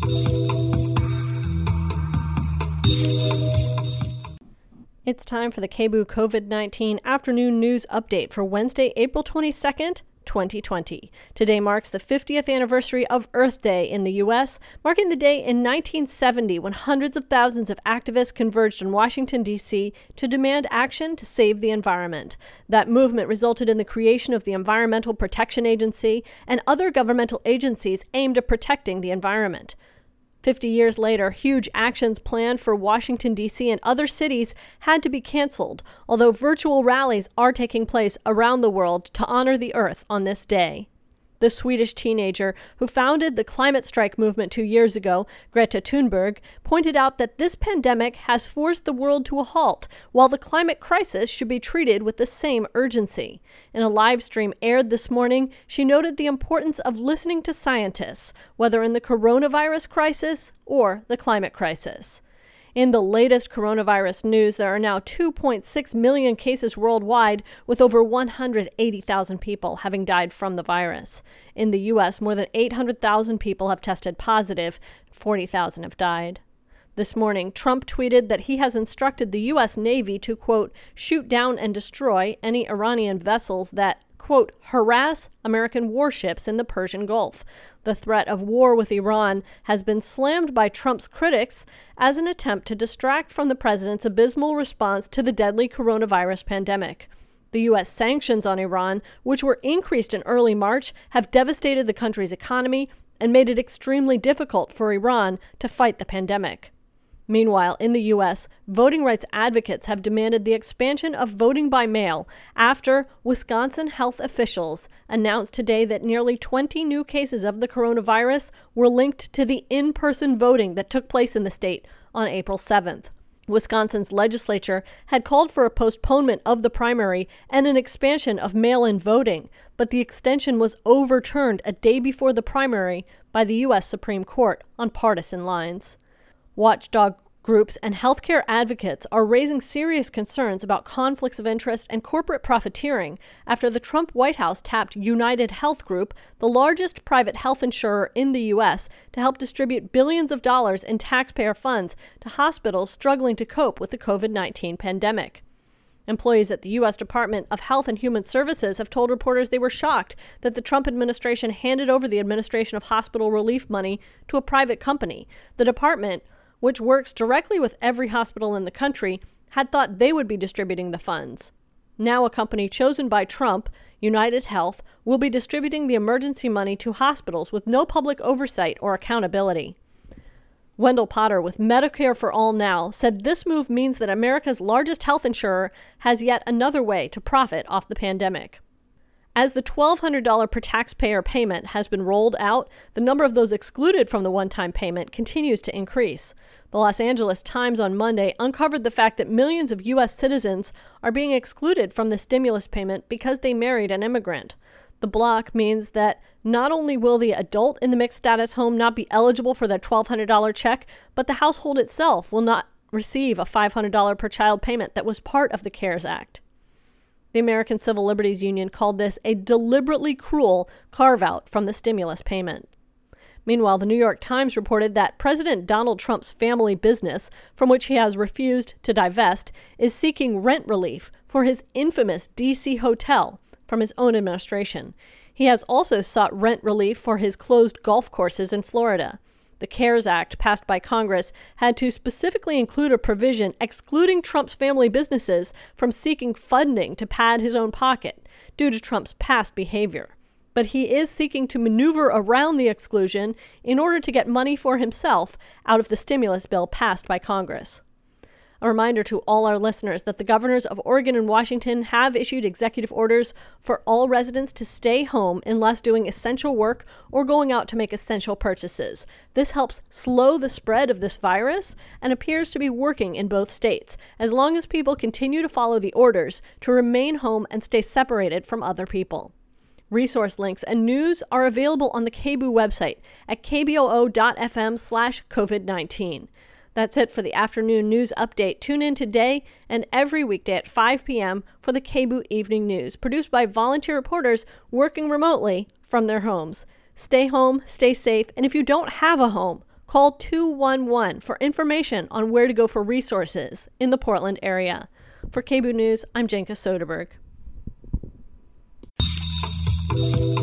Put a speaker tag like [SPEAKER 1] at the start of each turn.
[SPEAKER 1] It's time for the KBOO COVID-19 Afternoon News Update for Wednesday, April 22nd, 2020. Today marks the 50th anniversary of Earth Day in the U.S., marking the day in 1970 when hundreds of thousands of activists converged in Washington, D.C. to demand action to save the environment. That movement resulted in the creation of the Environmental Protection Agency and other governmental agencies aimed at protecting the environment. 50 years later, huge actions planned for Washington, D.C. and other cities had to be canceled, although virtual rallies are taking place around the world to honor the Earth on this day. The Swedish teenager who founded the climate strike movement 2 years ago, Greta Thunberg, pointed out that this pandemic has forced the world to a halt, while the climate crisis should be treated with the same urgency. In a live stream aired this morning, she noted the importance of listening to scientists, whether in the coronavirus crisis or the climate crisis. In the latest coronavirus news, there are now 2.6 million cases worldwide, with over 180,000 people having died from the virus. In the U.S., more than 800,000 people have tested positive, 40,000 have died. This morning, Trump tweeted that he has instructed the U.S. Navy to, quote, shoot down and destroy any Iranian vessels that, quote, harass American warships in the Persian Gulf. The threat of war with Iran has been slammed by Trump's critics as an attempt to distract from the president's abysmal response to the deadly coronavirus pandemic. The U.S. sanctions on Iran, which were increased in early March, have devastated the country's economy and made it extremely difficult for Iran to fight the pandemic. Meanwhile, in the U.S., voting rights advocates have demanded the expansion of voting by mail after Wisconsin health officials announced today that nearly 20 new cases of the coronavirus were linked to the in-person voting that took place in the state on April 7th. Wisconsin's legislature had called for a postponement of the primary and an expansion of mail-in voting, but the extension was overturned a day before the primary by the U.S. Supreme Court on partisan lines. Watchdog groups and healthcare advocates are raising serious concerns about conflicts of interest and corporate profiteering after the Trump White House tapped United Health Group, the largest private health insurer in the U.S., to help distribute billions of dollars in taxpayer funds to hospitals struggling to cope with the COVID-19 pandemic. Employees at the U.S. Department of Health and Human Services have told reporters they were shocked that the Trump administration handed over the administration of hospital relief money to a private company. The department, which works directly with every hospital in the country, had thought they would be distributing the funds. Now a company chosen by Trump, United Health, will be distributing the emergency money to hospitals with no public oversight or accountability. Wendell Potter with Medicare for All Now said this move means that America's largest health insurer has yet another way to profit off the pandemic. As the $1,200 per taxpayer payment has been rolled out, the number of those excluded from the one-time payment continues to increase. The Los Angeles Times on Monday uncovered the fact that millions of U.S. citizens are being excluded from the stimulus payment because they married an immigrant. The block means that not only will the adult in the mixed status home not be eligible for their $1,200 check, but the household itself will not receive a $500 per child payment that was part of the CARES Act. The American Civil Liberties Union called this a deliberately cruel carve-out from the stimulus payment. Meanwhile, the New York Times reported that President Donald Trump's family business, from which he has refused to divest, is seeking rent relief for his infamous D.C. hotel from his own administration. He has also sought rent relief for his closed golf courses in Florida. The CARES Act, passed by Congress, had to specifically include a provision excluding Trump's family businesses from seeking funding to pad his own pocket due to Trump's past behavior. But he is seeking to maneuver around the exclusion in order to get money for himself out of the stimulus bill passed by Congress. A reminder to all our listeners that the governors of Oregon and Washington have issued executive orders for all residents to stay home unless doing essential work or going out to make essential purchases. This helps slow the spread of this virus and appears to be working in both states, as long as people continue to follow the orders to remain home and stay separated from other people. Resource links and news are available on the KBOO website at kboo.fm/COVID-19. That's it for the afternoon news update. Tune in today and every weekday at 5 p.m. for the KBOO Evening News, produced by volunteer reporters working remotely from their homes. Stay home, stay safe, and if you don't have a home, call 211 for information on where to go for resources in the Portland area. For KBOO News, I'm Jenka Soderberg.